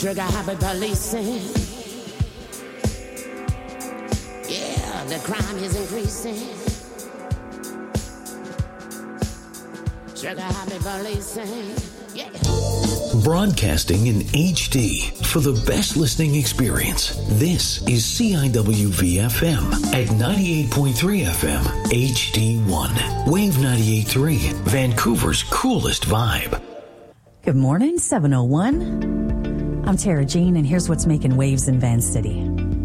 Trigger happy policing. Yeah, the crime is increasing. Trigger happy policing. Yeah. Broadcasting in HD for the best listening experience. This is CIWV-FM at 98.3 FM HD1. Wave 98.3, Vancouver's coolest vibe. Good morning, 7:01. I'm Tara Jean, and here's what's making waves in Van City.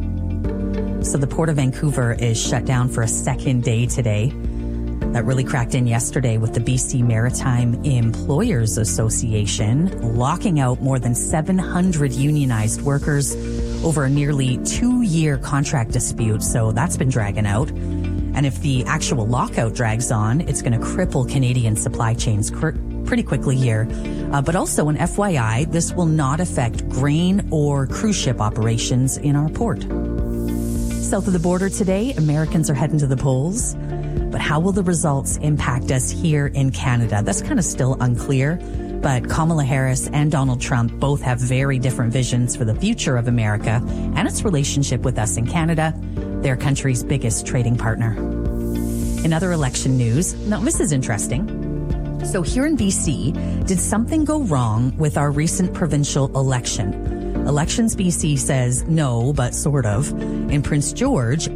So the Port of Vancouver is shut down for a second day today. That really cracked in yesterday with the BC Maritime Employers Association locking out more than 700 unionized workers over a nearly 2-year contract dispute. So that's been dragging out. And if the actual lockout drags on, it's going to cripple Canadian supply chains pretty quickly here. But also an FYI, this will not affect grain or cruise ship operations in our port. South of the border today, Americans are heading to the polls. But how will the results impact us here in Canada? That's kind of still unclear. But Kamala Harris and Donald Trump both have very different visions for the future of America and its relationship with us in Canada, their country's biggest trading partner. In other election news, now this is interesting. So here in BC, did something go wrong with our recent provincial election? Elections BC says no, but sort of. In Prince George,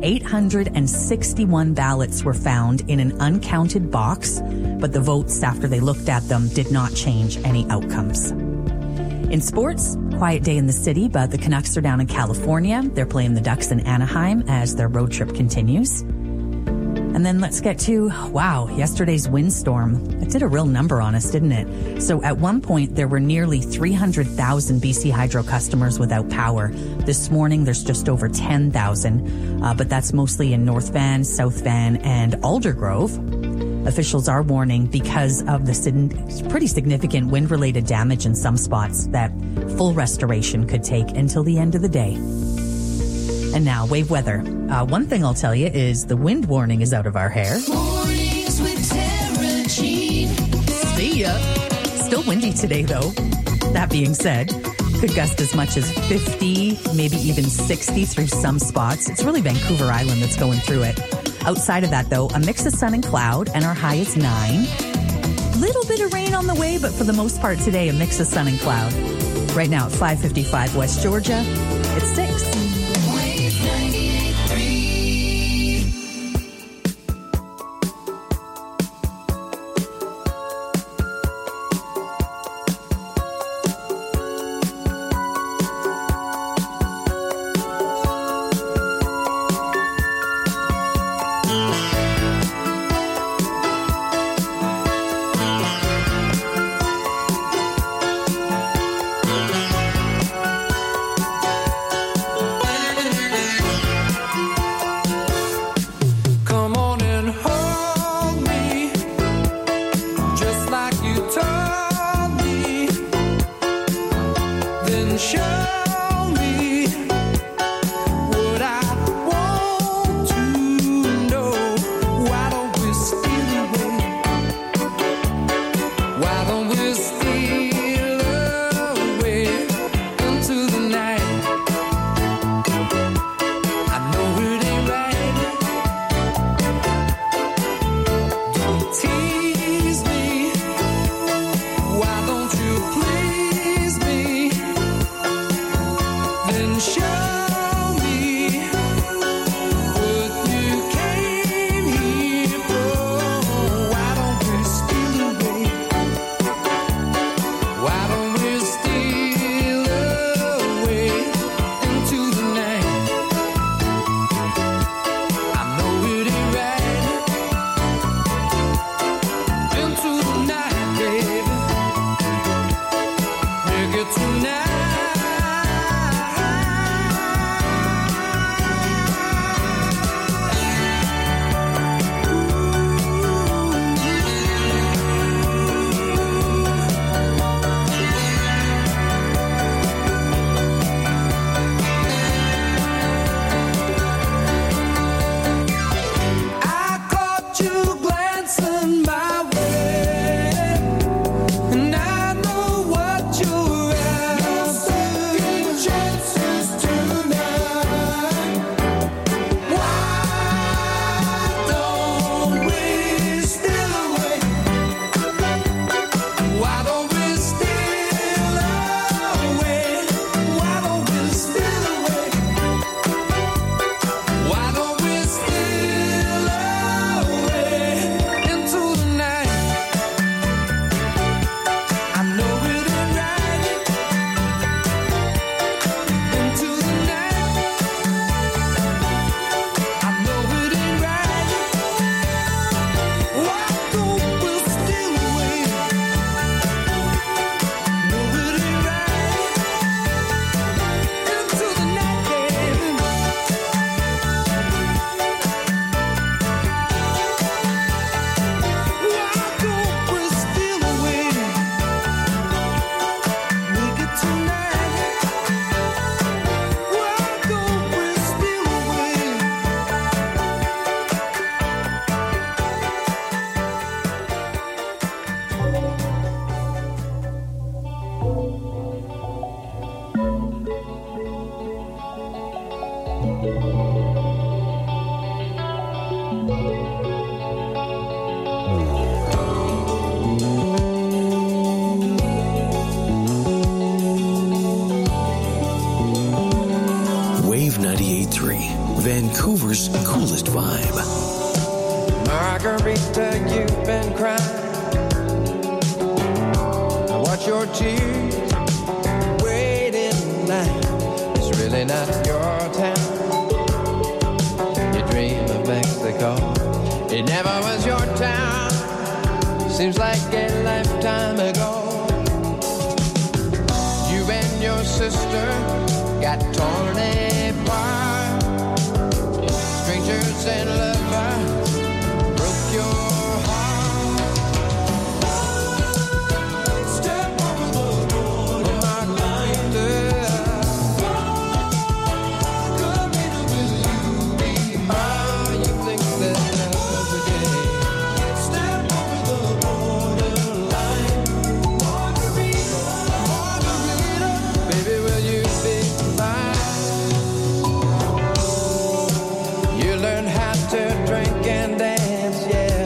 861 ballots were found in an uncounted box, but the votes after they looked at them did not change any outcomes. In sports, quiet day in the city, but the Canucks are down in California. They're playing the Ducks in Anaheim as their road trip continues. And then let's get to, yesterday's windstorm. It did a real number on us, didn't it? So at one point, there were nearly 300,000 BC Hydro customers without power. This morning, there's just over 10,000, but that's mostly in North Van, South Van, and Aldergrove. Officials are warning because of the pretty significant wind-related damage in some spots that full restoration could take until the end of the day. And now, wave weather. One thing I'll tell you is the wind warning is out of our hair. Mornings with Tara Jean. See ya. Still windy today, though. That being said, could gust as much as 50, maybe even 60 through some spots. It's really Vancouver Island that's going through it. Outside of that, though, a mix of sun and cloud, and our high is 9. Little bit of rain on the way, but for the most part today, a mix of sun and cloud. Right now at 5:55 West Georgia, it's 6. Wave 98.3, Vancouver's coolest vibe. Margarita, you've been crying. I watch your tears wait in line. It's really not your town. You dream of Mexico. It never was your town. Seems like a lifetime ago. You and your sister got torn apart. Strangers and lovers broke your heart. Step over the border line. Come in with you. You think that love's a game. Step over the border line. Margarita, Margarita, baby, will you be mine? You learn how to drink and dance, yeah.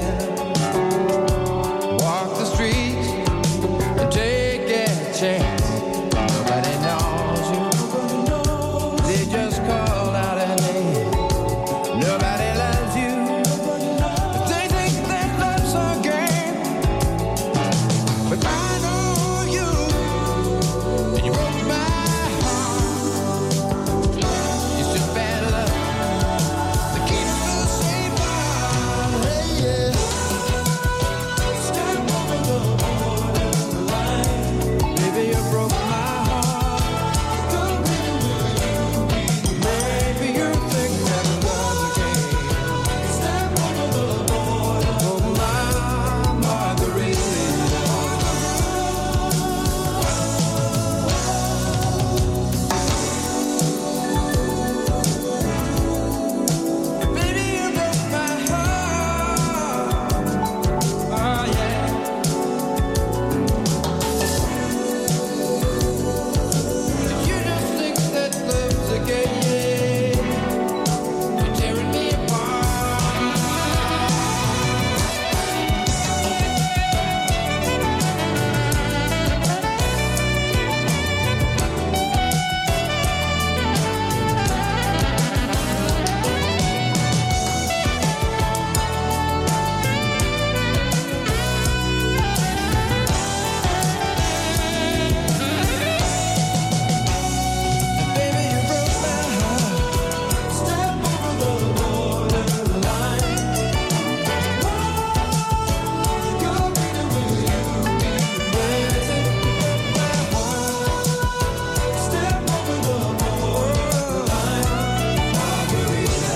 Walk the streets and take a chance. Nobody knows you. They just call out a name. Nobody loves you. They think that love's a game. But I know you. And you broke my heart. It's just bad luck that keeps us safe. Hey, yeah. Step over the borderline. Baby, you broke my heart. Come in with you. Maybe you think that love's a game. Step over the border. Oh, my Margarita. Baby, you broke my heart. Oh, yeah. You just think that love's a game. You're tearing me apart. Baby, you broke my heart. Step over the borderline. You're beating with you. Baby, you broke my heart. Step over the borderline. Margarita.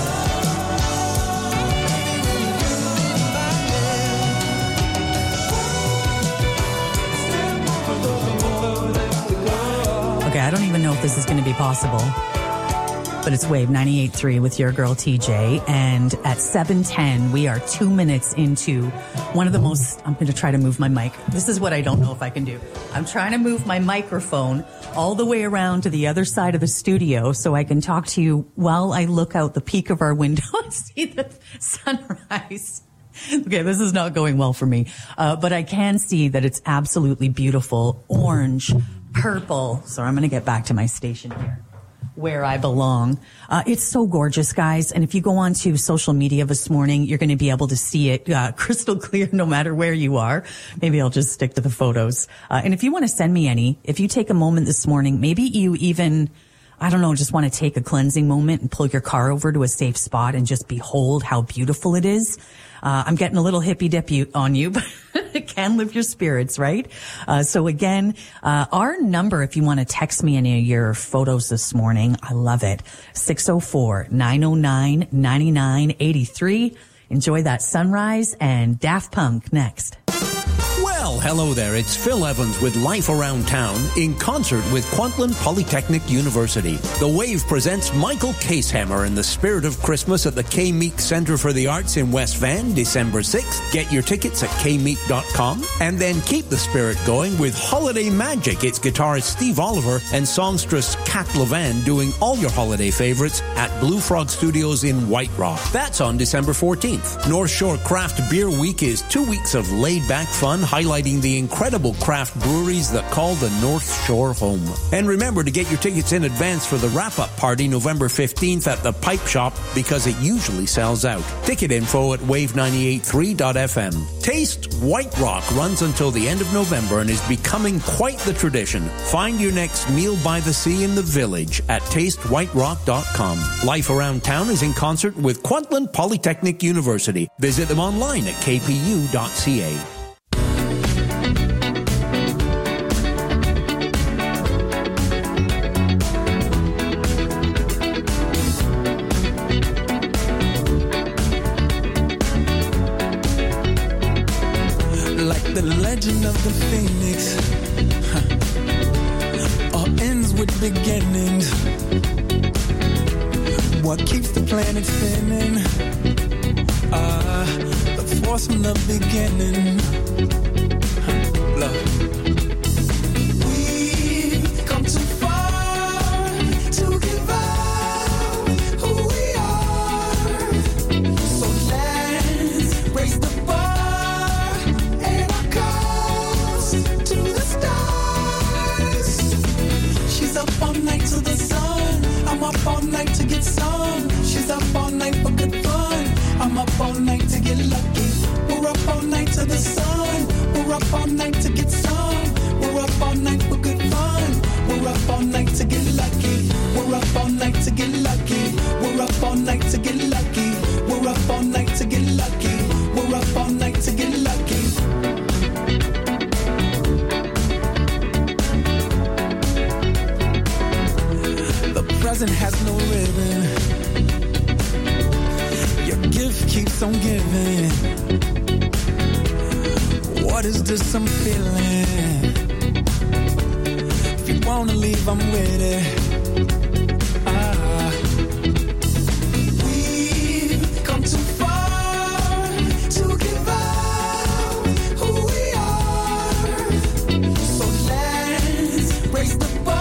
Step over the borderline. Okay, I don't even know if this is going to be possible, but it's Wave 98.3 with your girl TJ. And at 7:10, we are 2 minutes into one of the most, I'm going to try to move my mic. This is what I don't know if I can do. I'm trying to move my microphone all the way around to the other side of the studio so I can talk to you while I look out the peak of our window and see the sunrise. Okay, this is not going well for me. But I can see that it's absolutely beautiful. Orange, purple. So I'm going to get back to my station here, where I belong. It's so gorgeous, guys. And if you go on to social media this morning, you're going to be able to see it crystal clear no matter where you are. Maybe I'll just stick to the photos. And if you want to send me any, if you take a moment this morning, maybe you even, I don't know, just want to take a cleansing moment and pull your car over to a safe spot and just behold how beautiful it is. I'm getting a little hippy dippy on you, but it can lift your spirits, right? So again, our number, if you want to text me any of your photos this morning, I love it. 604-909-9983. Enjoy that sunrise and Daft Punk next. Well, Well, hello there. It's Phil Evans with Life Around Town in concert with Kwantlen Polytechnic University. The Wave presents Michael Casehammer in the spirit of Christmas at the K-Meek Centre for the Arts in West Van, December 6th. Get your tickets at kmeek.com. And then keep the spirit going with Holiday Magic. It's guitarist Steve Oliver and songstress Kat Levan doing all your holiday favorites at Blue Frog Studios in White Rock. That's on December 14th. North Shore Craft Beer Week is 2 weeks of laid-back fun, highlighting the incredible craft breweries that call the North Shore home. And remember to get your tickets in advance for the wrap-up party November 15th at the Pipe Shop, because it usually sells out. Ticket info at wave983.fm. Taste White Rock runs until the end of November and is becoming quite the tradition. Find your next meal by the sea in the village at tastewhiterock.com. Life Around Town is in concert with Kwantlen Polytechnic University. Visit them online at kpu.ca. The legend of the phoenix all ends with beginnings. What keeps the planet spinning? The force from the beginning. Love. We've come too far to give up who we are. So let's raise the bar. Up all night to the sun. I'm up all night to get some. She's up all night for good fun. I'm up all night to get lucky. We're up all night to the sun. We're up all night to get some. We're up all night for good fun. We're up all night to get lucky. We're up all night to get lucky. We're up all night to get lucky. We're up all night to get lucky. We're up all night to get lucky. Present has no ribbon. Your gift keeps on giving. What is this I'm feeling? If you wanna leave, I'm with it. We've come too far to give up who we are. So let's raise the bar.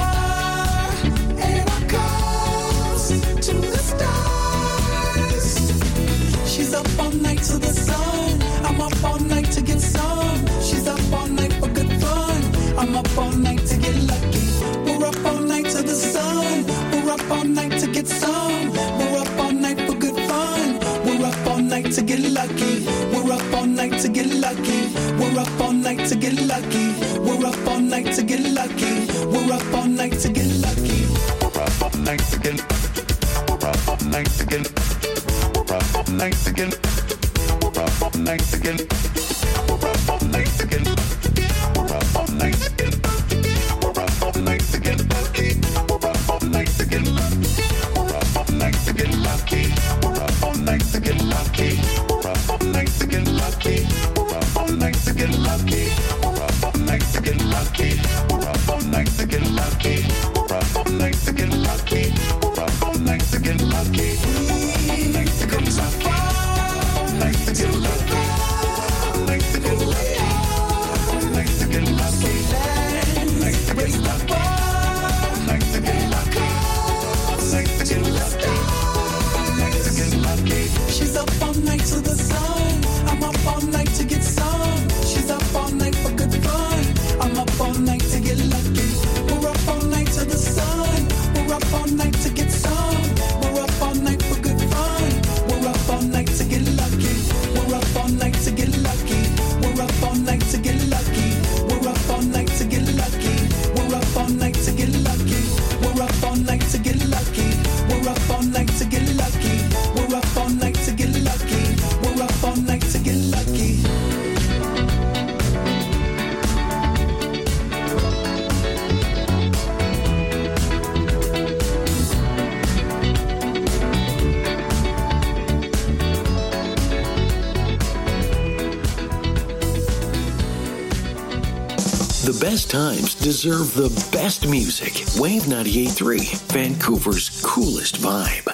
She's up all night to the sun. I'm up all night to get some. She's up all night for good fun. I'm up all night to get lucky. We're up all night to the sun. We're up all night to get some. We're up all night for good fun. We're up all night to get lucky. We're up all night to get lucky. We're up all night to get lucky. We're up all night to get lucky. We're up all night to get lucky. We're up all night to get lucky. We're up all night to get lucky. We're up all night to get we're up all night to get we're up all night to get we're up all night to get we're up all night to get lucky. We're up all night to get lucky. We're up all night to get lucky. We're up all night to get lucky. We're up all night to get lucky. We're up all night to get lucky. We're up all night to get lucky. We're up all night to get lucky. We're up all night to get lucky. We're up all night to get lucky. Come so far, like to get lucky, like to get lucky, like to get lucky, like to get lucky, like to get lucky, like to get lucky, like to get lucky. She's up all night to the sun. I'm up all night to get some. She's up all night for good fun. I'm up all night to get lucky. We're up all night to the sun. We're up all night to get some. We're up all night for good fun. We're up all night to get lucky. We're up all night to get lucky. We're up all night to get lucky. We're up all night to get lucky. We're up all night to get lucky. We're up all night to get lucky. We're up all night to get lucky. We're up all night to get lucky. We're up all The best times deserve the best music. Wave 98.3, Vancouver's coolest vibe.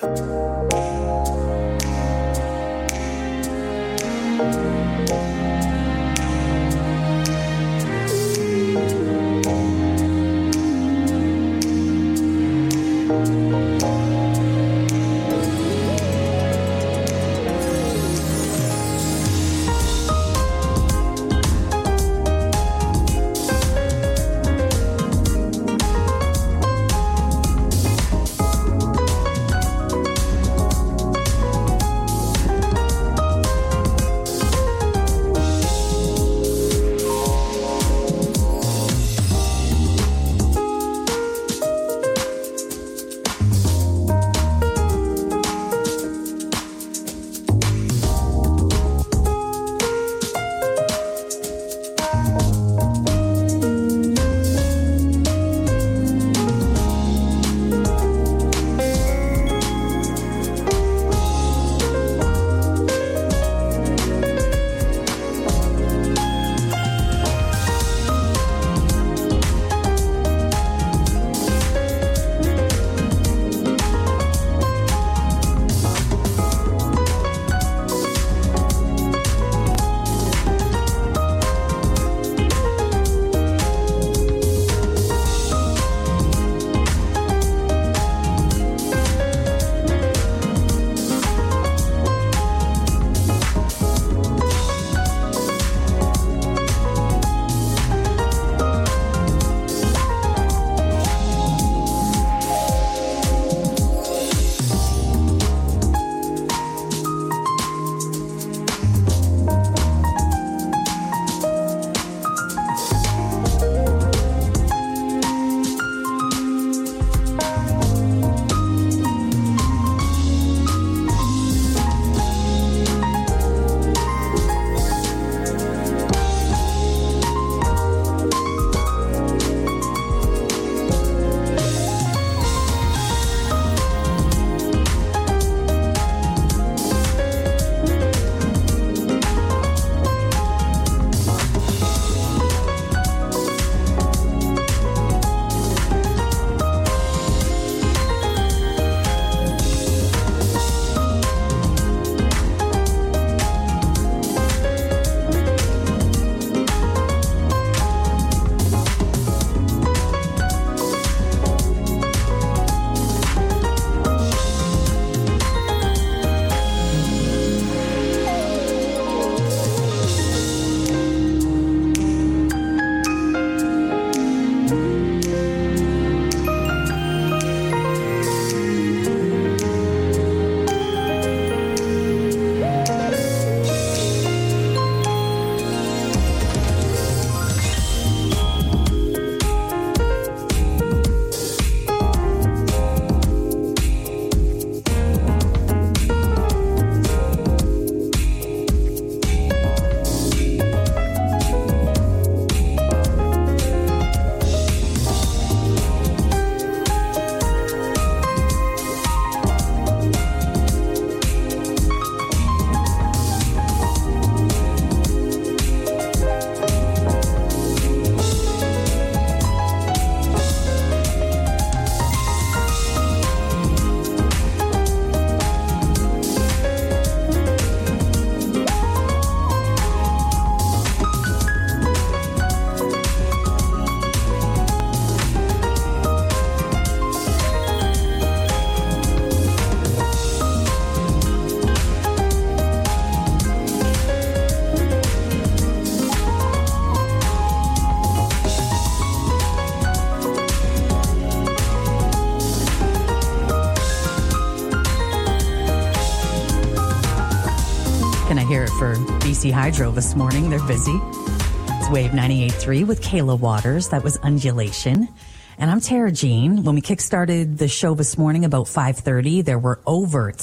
hear it for BC Hydro this morning. They're busy. It's Wave 98.3 with Kayla Waters. That was Undulation. And I'm Tara Jean. When we kickstarted the show this morning about 5:30, there were over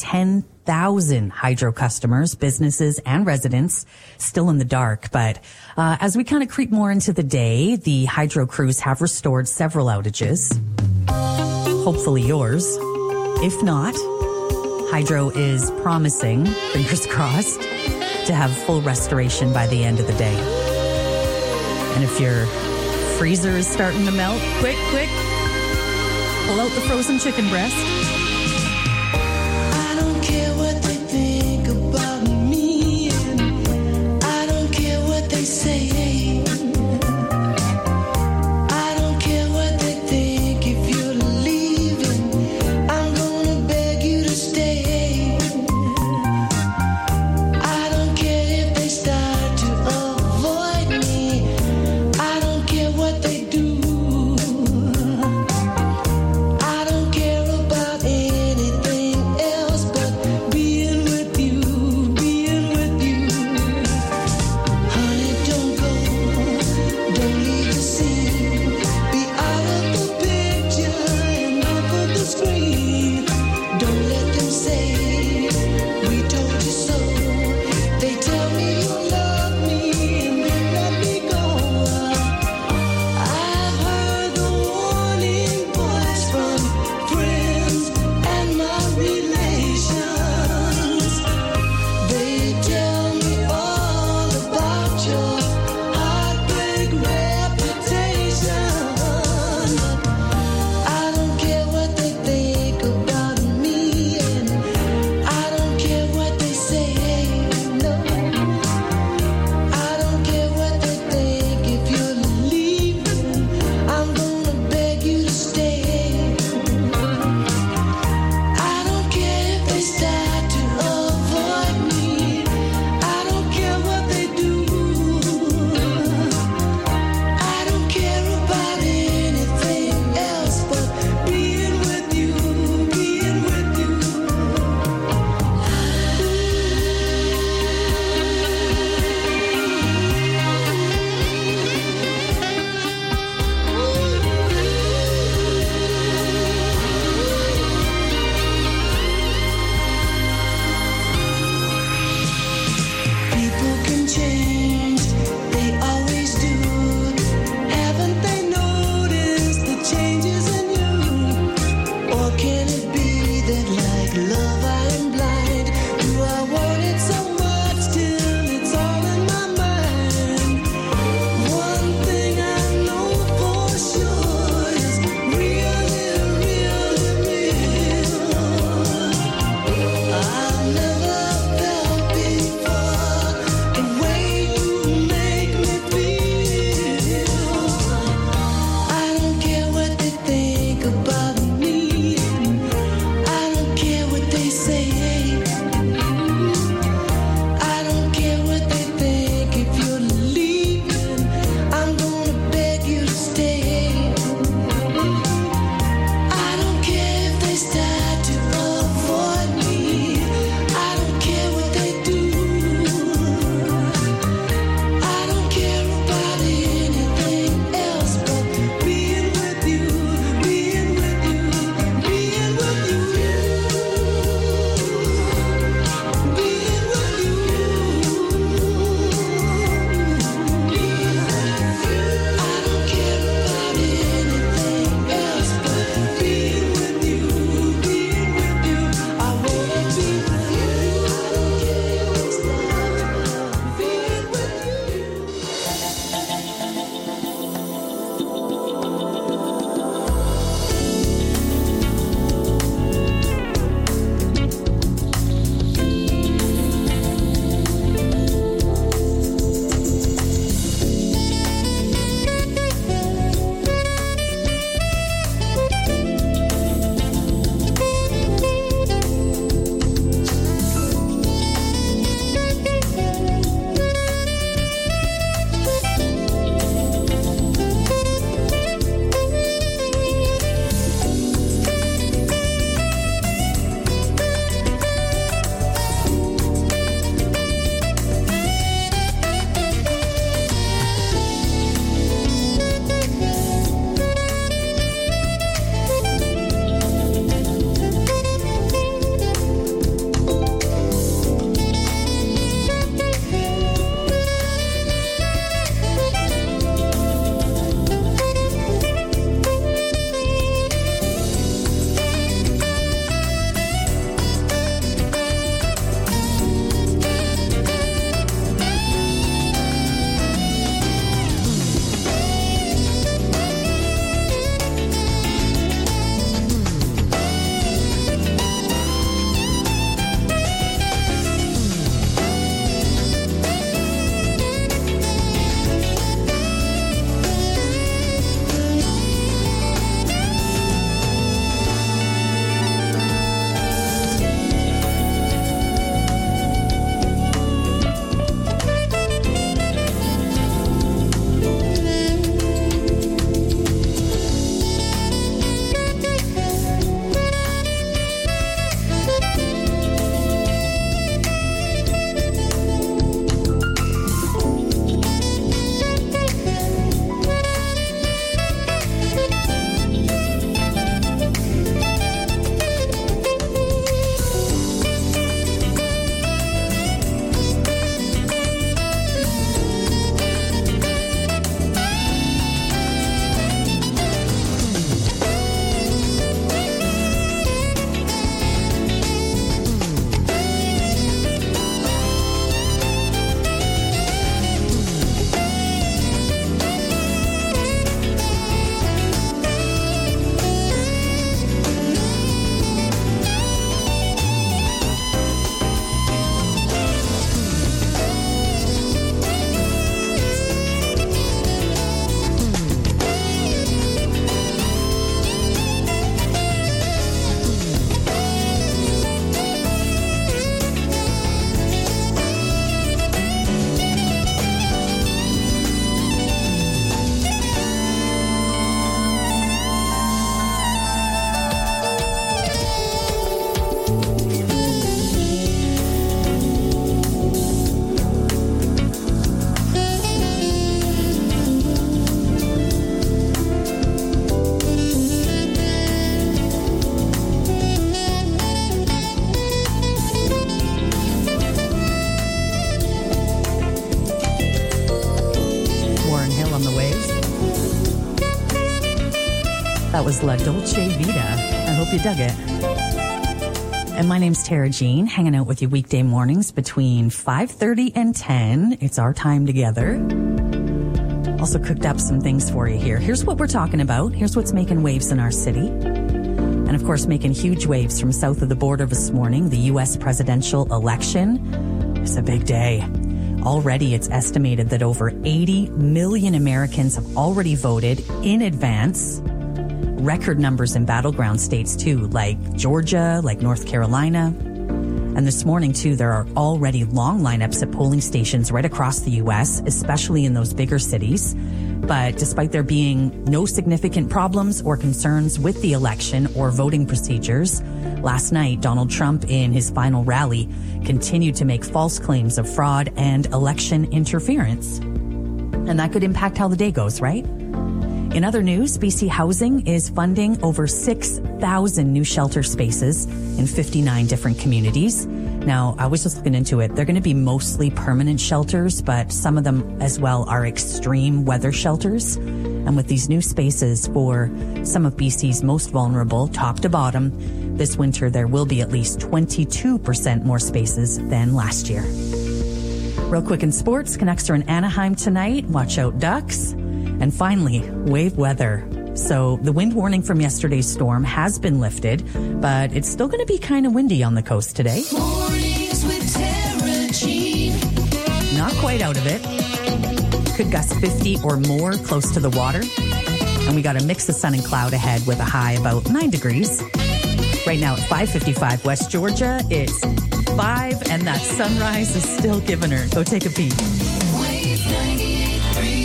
10,000 hydro customers, businesses, and residents still in the dark. But as we kind of creep more into the day, the hydro crews have restored several outages. Hopefully yours. If not, hydro is promising, fingers crossed, to have full restoration by the end of the day. And if you're freezer is starting to melt. Quick, quick. Pull out the frozen chicken breast. I don't care what they think about me, and I don't care what they say. I don't care what they think. If you're leaving, I'm gonna beg you to stay. I don't care if they start to avoid me. I don't care what they do. I don't care about That was La Dolce Vita. I hope you dug it. And my name's Tara Jean, hanging out with you weekday mornings between 5:30 and 10. It's our time together. Also cooked up some things for you here. Here's what we're talking about. Here's what's making waves in our city. And of course, making huge waves from south of the border this morning, the U.S. presidential election. It's a big day. Already, it's estimated that over 80 million Americans have already voted in advance. Record numbers in battleground states, too, like Georgia, like North Carolina. And this morning, too, there are already long lineups at polling stations right across the U.S., especially in those bigger cities. But despite there being no significant problems or concerns with the election or voting procedures, last night, Donald Trump, in his final rally, continued to make false claims of fraud and election interference. And that could impact how the day goes, right? In other news, BC Housing is funding over 6,000 new shelter spaces in 59 different communities. Now, I was just looking into it. They're going to be mostly permanent shelters, but some of them as well are extreme weather shelters. And with these new spaces for some of BC's most vulnerable, top to bottom, this winter there will be at least 22% more spaces than last year. Real quick in sports, Canucks are in Anaheim tonight. Watch out, Ducks. And finally, wave weather. So the wind warning from yesterday's storm has been lifted, but it's still going to be kind of windy on the coast today. Mornings with Tara Jean. Not quite out of it. Could gust 50 or more close to the water. And we got a mix of sun and cloud ahead with a high about 9 degrees. Right now at 5:55 West Georgia, it's 5 and that sunrise is still giving her. Go take a peek. Wave 98.3.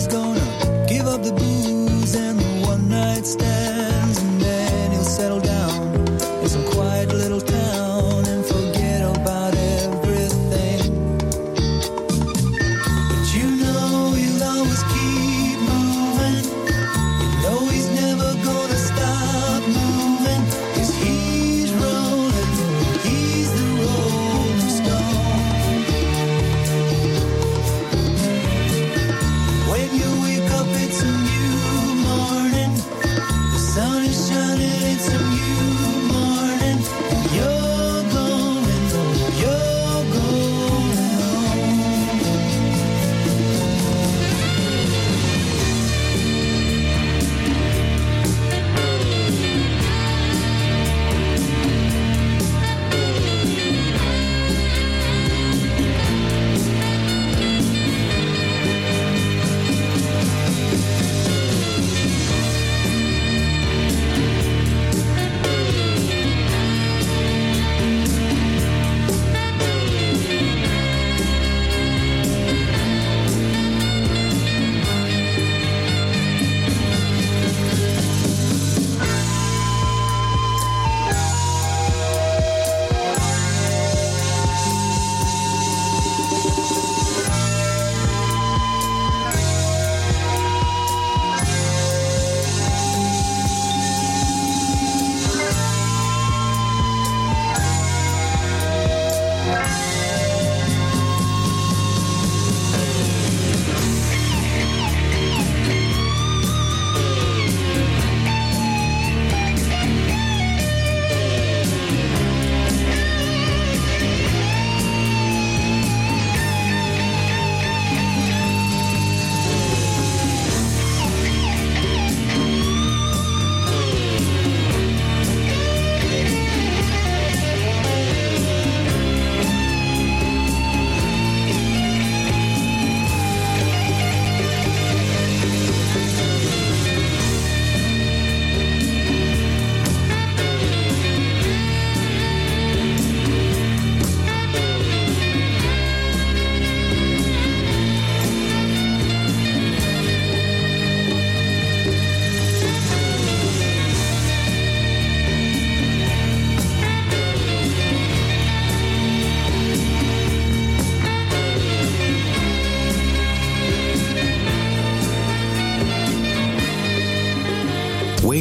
up the booze and the one night stands, and then he'll settle down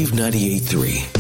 Wave 98.3.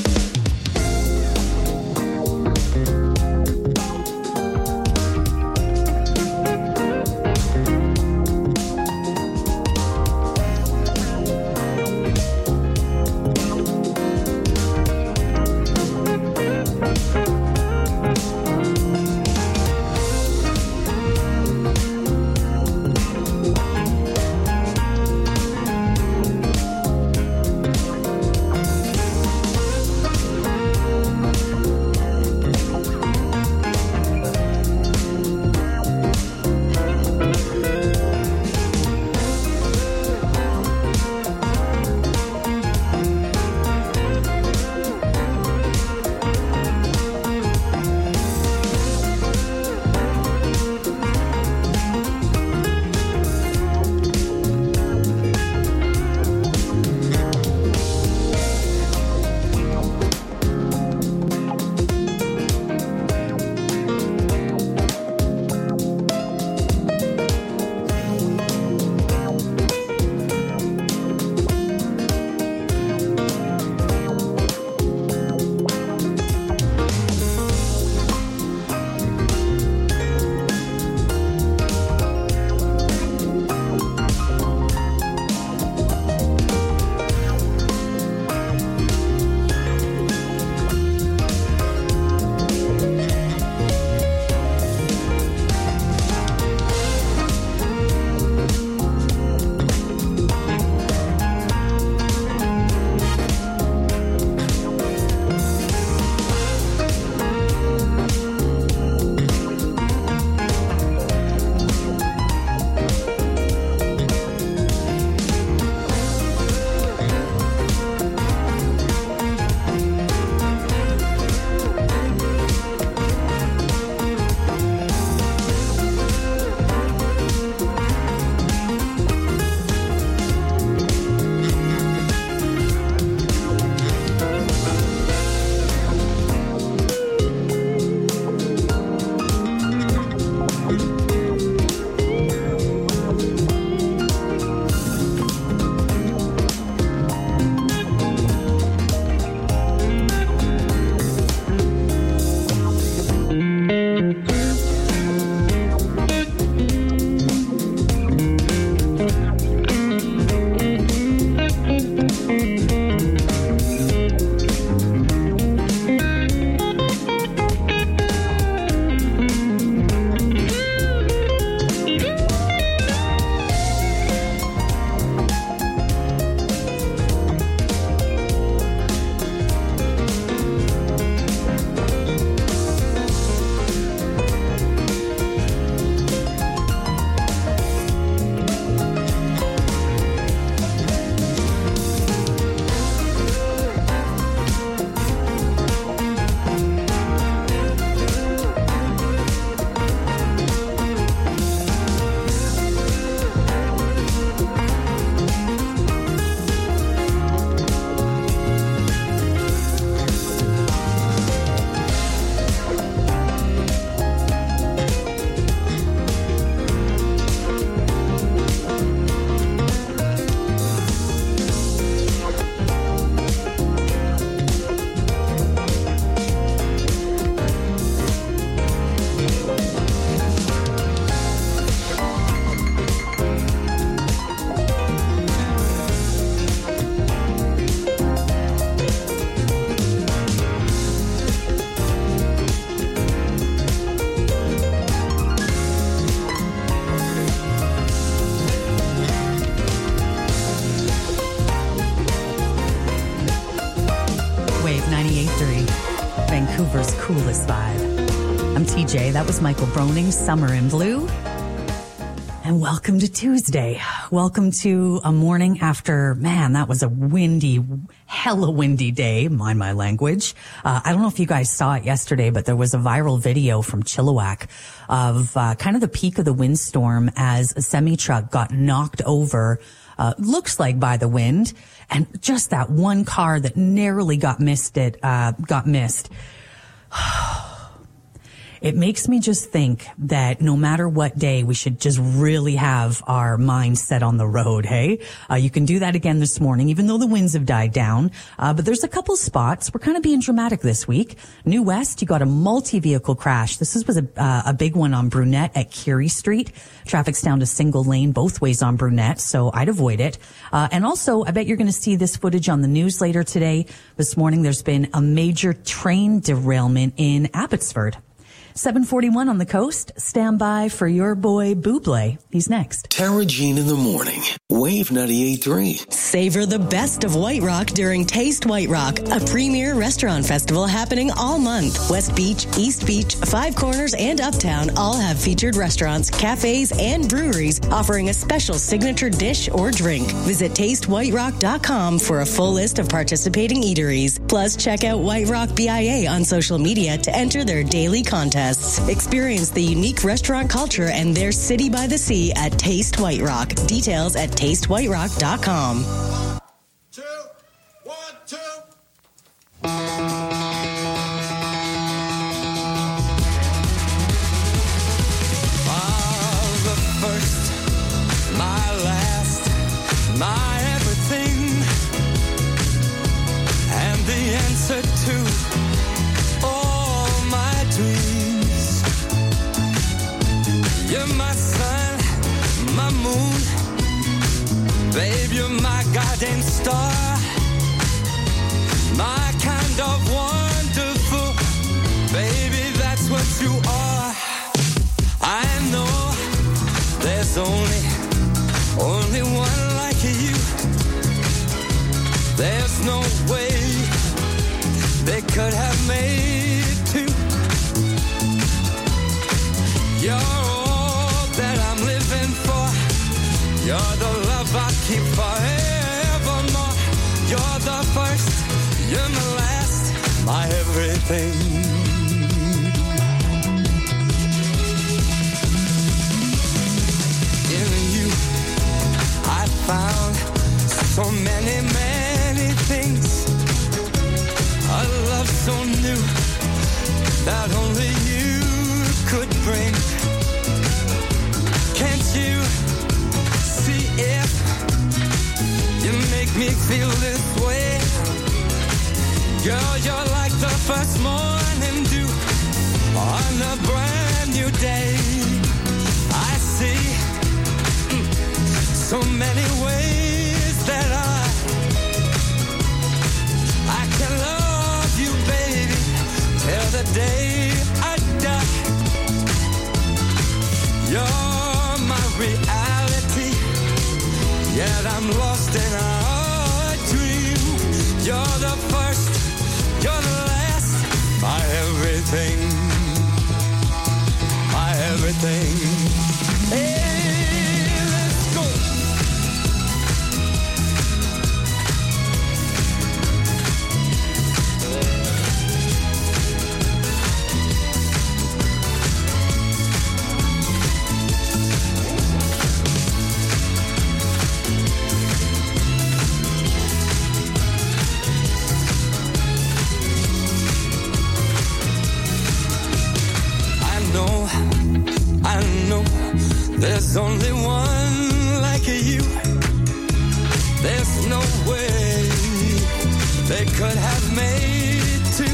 Vancouver's coolest vibe. I'm TJ. That was Michael Broning, Summer in Blue. And welcome to Tuesday. Welcome to a morning after, man, that was a windy, hella windy day, mind my language. I don't know if you guys saw it yesterday, but there was a viral video from Chilliwack of kind of the peak of the windstorm as a semi-truck got knocked over, looks like by the wind, and just that one car that narrowly got missed. it makes me just think that no matter what day, we should just really have our mind set on the road, hey? You can do that again this morning, even though the winds have died down. But there's a couple spots. We're kind of being dramatic this week. New West, you got a multi-vehicle crash. This was a big one on Brunette at Curie Street. Traffic's down to single lane both ways on Brunette, so I'd avoid it. And also, I bet you're going to see this footage on the news later today. This morning, there's been a major train derailment in Abbotsford. 7:41 on the coast. Stand by for your boy Buble. He's next. Tara Jean in the morning. Wave 98.3. Savor the best of White Rock during Taste White Rock, a premier restaurant festival happening all month. West Beach, East Beach, Five Corners, and Uptown all have featured restaurants, cafes, and breweries offering a special signature dish or drink. Visit tastewhiterock.com for a full list of participating eateries. Plus, check out White Rock BIA on social media to enter their daily contests. Experience the unique restaurant culture and their city by the sea at Taste White Rock. Details at tastewhiterock.com. 2, 1, 2. The first, my last, my everything, and the answer to all my dreams. You're my sun, my moon, babe, you're my guiding star, my kind of wonderful, baby, that's what you are. I know there's only one like you. There's no way they could have made two. You're all that I'm living for. You're the love I keep forevermore. You're the first, you're my last, my everything. I found so many, many things. A love so new that only you could bring. Can't you see if you make me feel this way? Girl, you're like the first morning dew on a brand new day. I see so many ways that I can love you, baby, till the day I die. You're my reality, yet I'm lost in a dream. You're the first, you're the last, my everything, my everything. Hey. I know there's only one like you. There's no way they could have made two.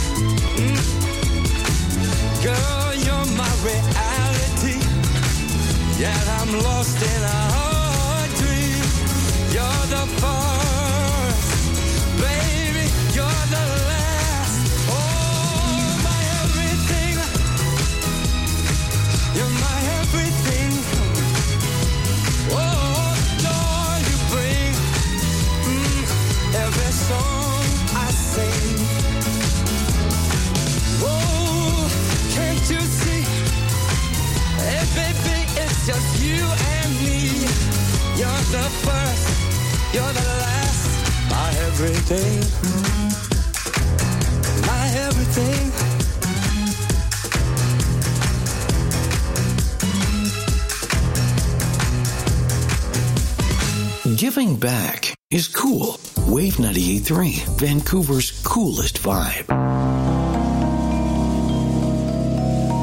Girl, you're my reality, yet I'm lost in a dream. You're the first, baby, you're the last. Oh, my everything. You're my everything. Oh, joy you bring. Every song I sing. Oh, can't you see? Hey, baby, it's just you and me. You're the first, you're the last. My everything. My everything. Giving back is cool. Wave 98.3, Vancouver's coolest vibe.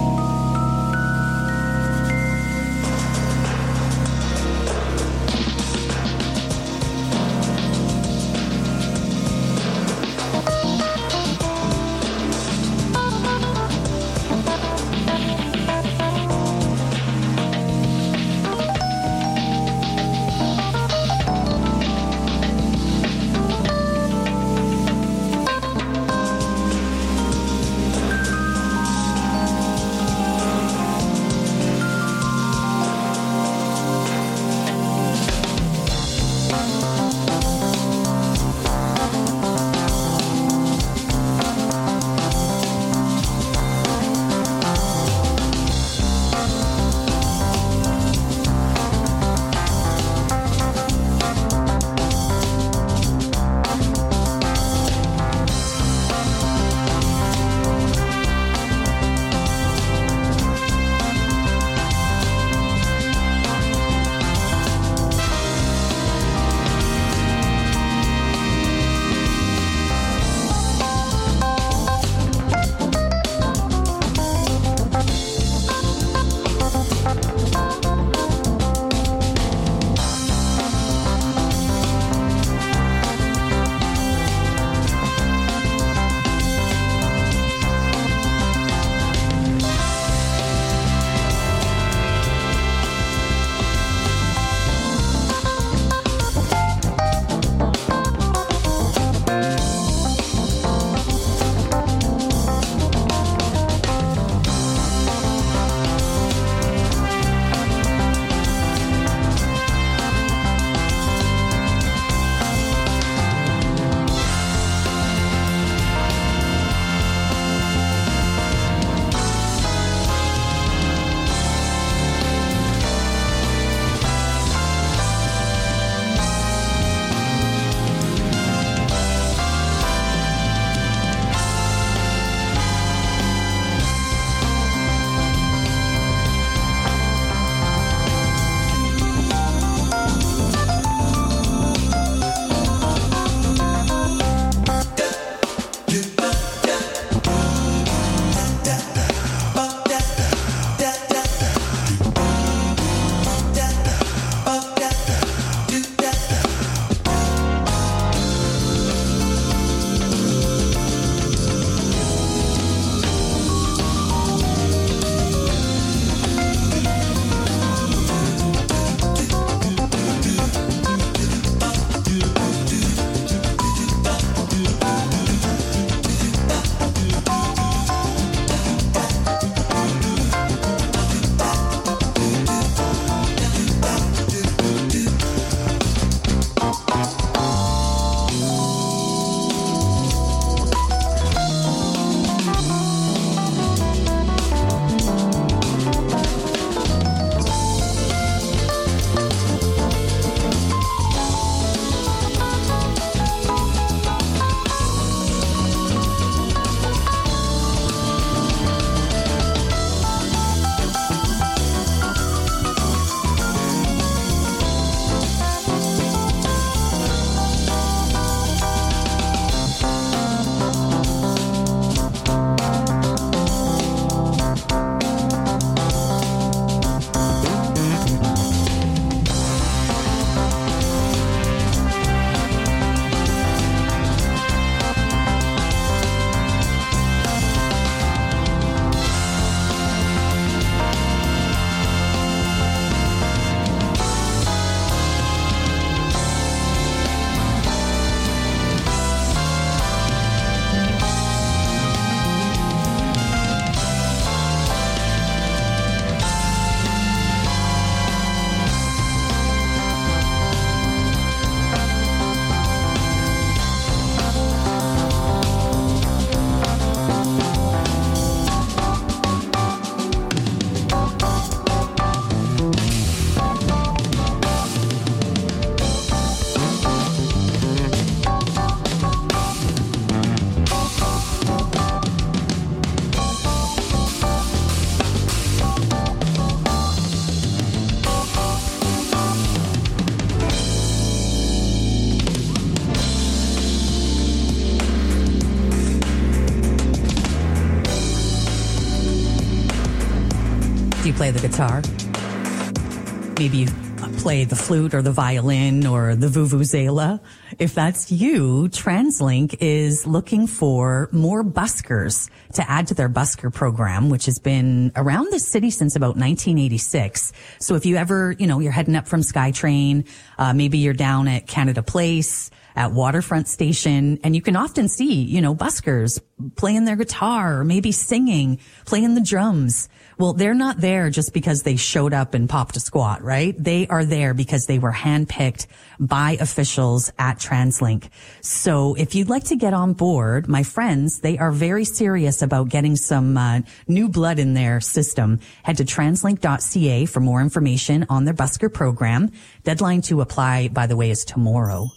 play the guitar. Maybe you play the flute or the violin or the vuvuzela. If that's you, TransLink is looking for more buskers to add to their busker program, which has been around the city since about 1986. So if you ever, you're heading up from SkyTrain, maybe you're down at Canada Place, at Waterfront Station, and you can often see, buskers playing their guitar or maybe singing, playing the drums. Well, they're not there just because they showed up and popped a squat, right? They are there because they were handpicked by officials at TransLink. So if you'd like to get on board, my friends, they are very serious about getting some new blood in their system. Head to translink.ca for more information on their busker program. Deadline to apply, by the way, is tomorrow.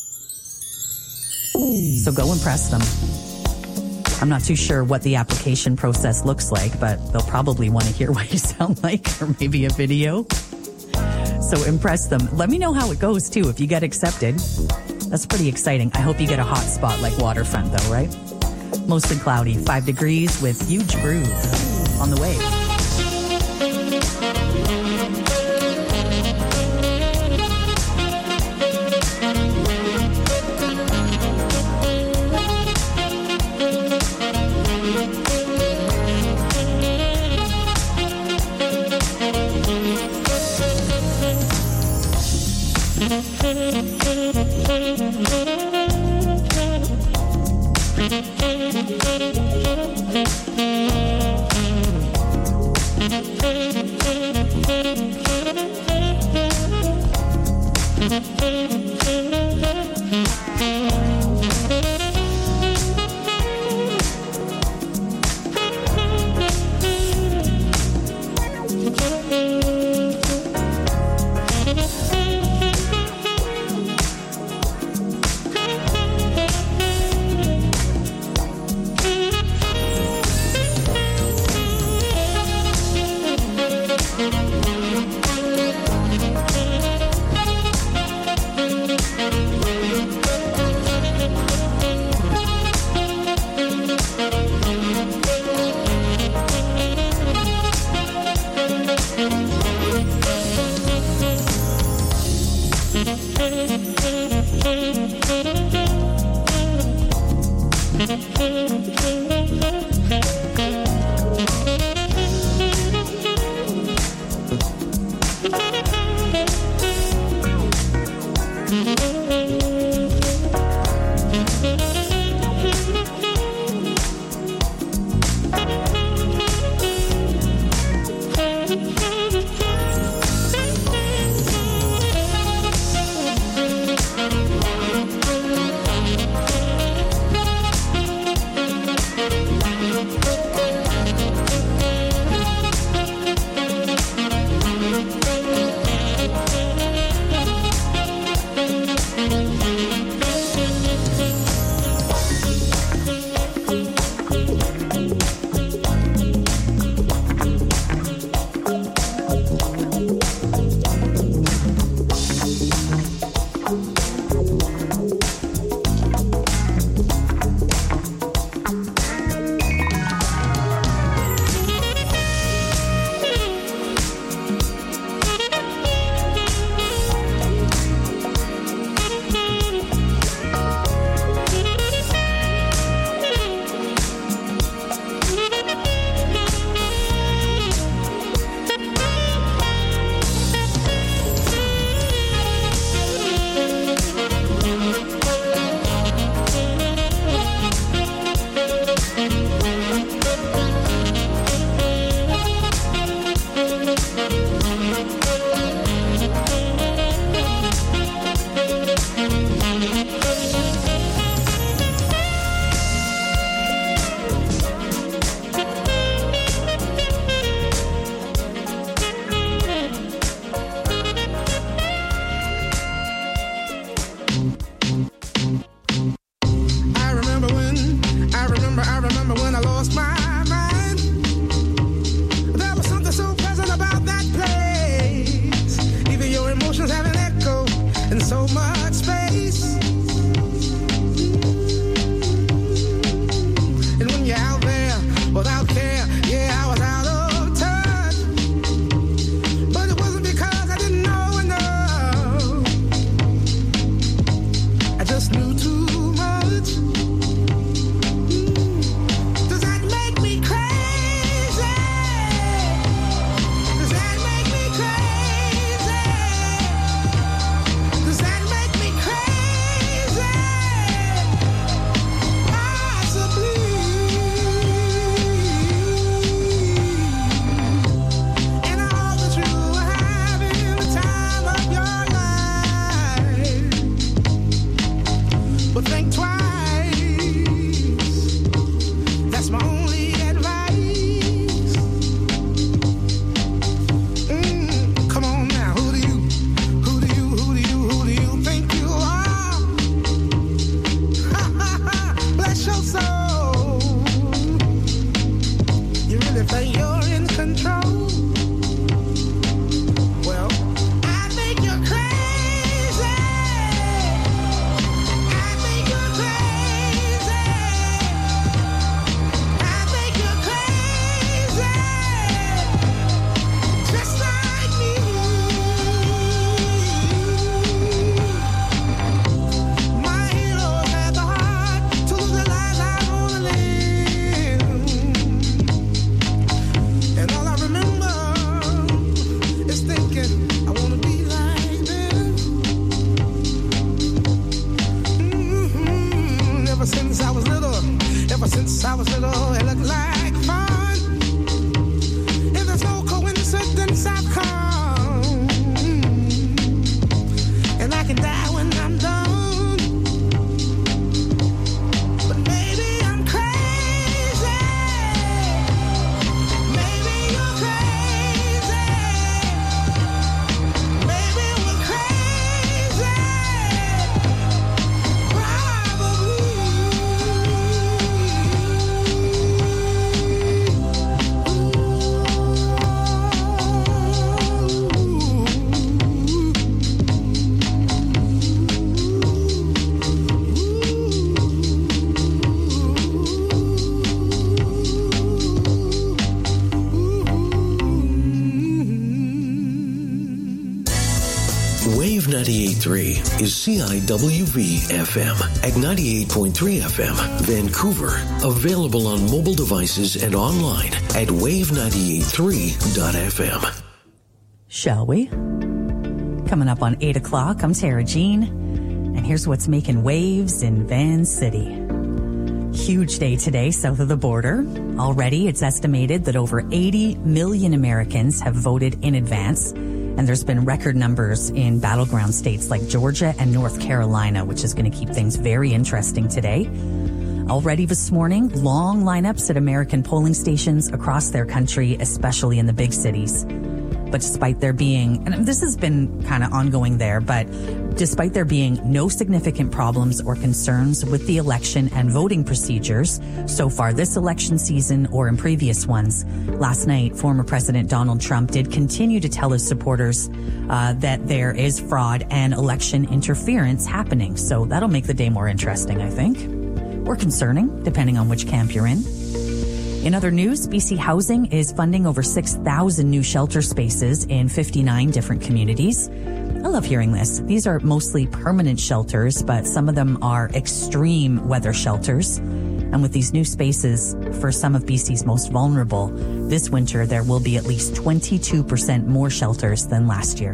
So go impress them. I'm not too sure what the application process looks like, but they'll probably want to hear what you sound like or maybe a video. So impress them. Let me know how it goes too if you get accepted. That's pretty exciting. I hope you get a hot spot like Waterfront though, right? Mostly cloudy, 5 degrees with huge breeze on the wave. Wave 98.3 is CIWV FM at 98.3 FM, Vancouver. Available on mobile devices and online at wave983.fm. Shall we? Coming up on 8 o'clock, I'm Tara Jean, and here's what's making waves in Van City. Huge day today south of the border. Already, it's estimated that over 80 million Americans have voted in advance, and there's been record numbers in battleground states like Georgia and North Carolina, which is going to keep things very interesting today. Already this morning, long lineups at American polling stations across their country, especially in the big cities. But despite there being, and this has been kind of ongoing there, but despite there being no significant problems or concerns with the election and voting procedures so far this election season or in previous ones, last night, former President Donald Trump did continue to tell his supporters that there is fraud and election interference happening. So that'll make the day more interesting, I think, or concerning, depending on which camp you're in. In other news, BC Housing is funding over 6,000 new shelter spaces in 59 different communities. I love hearing this. These are mostly permanent shelters, but some of them are extreme weather shelters. And with these new spaces for some of BC's most vulnerable, this winter there will be at least 22% more shelters than last year.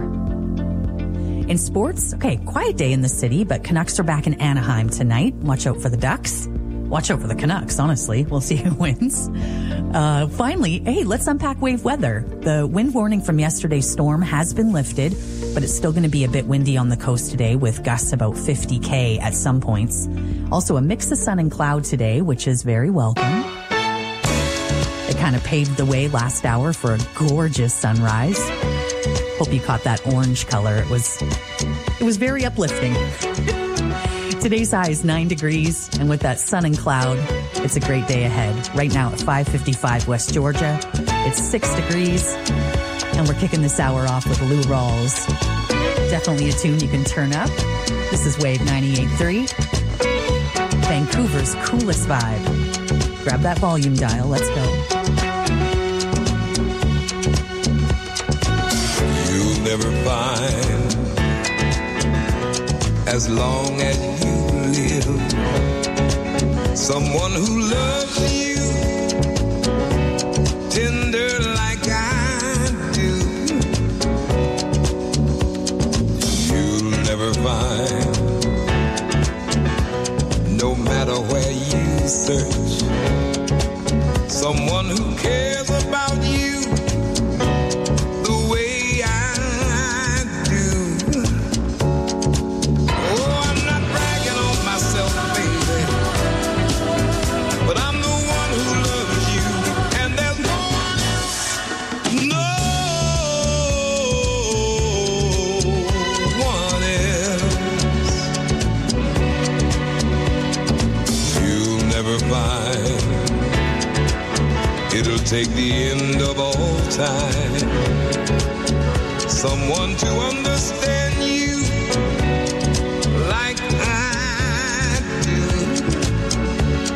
In sports, quiet day in the city, but Canucks are back in Anaheim tonight. Watch out for the Ducks. Watch out for the Canucks, honestly. We'll see who wins. Finally, let's unpack wave weather. The wind warning from yesterday's storm has been lifted, but it's still going to be a bit windy on the coast today with gusts about 50 at some points. Also a mix of sun and cloud today, which is very welcome. It kind of paved the way last hour for a gorgeous sunrise. Hope you caught that orange color. It was very uplifting. Today's high is 9 degrees, and with that sun and cloud, it's a great day ahead. Right now at 5:55 West Georgia, it's 6 degrees, and we're kicking this hour off with Lou Rawls. Definitely a tune you can turn up. This is Wave 98.3, Vancouver's coolest vibe. Grab that volume dial. Let's go. You'll never find, as long as you live, someone who loves you tender like I do. You'll never find, no matter where you search, someone who cares about you the way I do. Oh, I'm not bragging on myself, baby, but I'm the one who loves you, and there's no one else, no one else. You'll never find, it'll take the end of all time, someone to understand